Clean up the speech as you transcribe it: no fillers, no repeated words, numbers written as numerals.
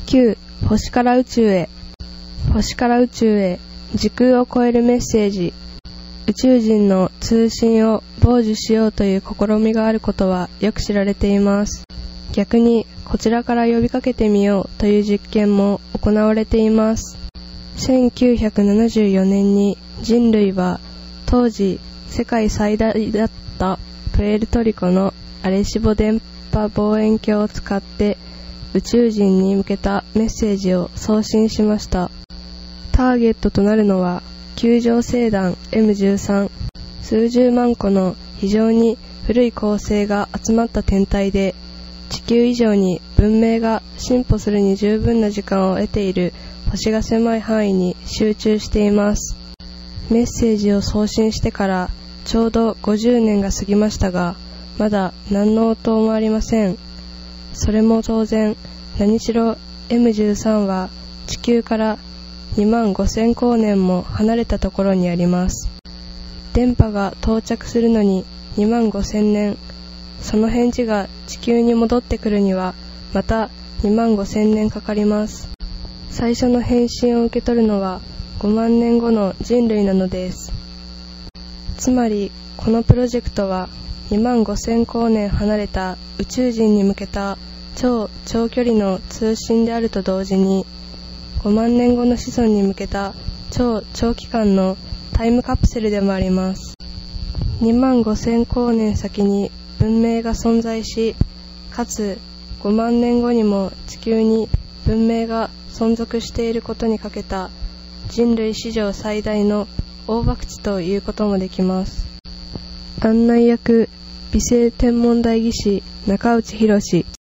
9. 星から宇宙へ。星から宇宙へ、時空を超えるメッセージ。宇宙人の通信を傍受しようという試みがあることはよく知られています。逆にこちらから呼びかけてみようという実験も行われています。1974年に人類は当時世界最大だったプエルトリコのアレシボ電波望遠鏡を使って宇宙人に向けたメッセージを送信しました。ターゲットとなるのは球状星団 M13、数十万個の非常に古い恒星が集まった天体で、地球以上に文明が進歩するに十分な時間を得ている星が狭い範囲に集中しています。メッセージを送信してからちょうど50年が過ぎましたが、まだ何の応答もありません。それも当然、何しろ M13 は地球から25,000光年も離れたところにあります。電波が到着するのに25,000年、その返事が地球に戻ってくるにはまた25,000年かかります。最初の返信を受け取るのは5万年後の人類なのです。つまりこのプロジェクトは25,000光年離れた宇宙人に向けた超長距離の通信であると同時に、5万年後の子孫に向けた超長期間のタイムカプセルでもあります。25,000光年先に文明が存在し、かつ5万年後にも地球に文明が存続していることにかけた人類史上最大の大博打ということもできます。案内役、美星天文台技師中内博。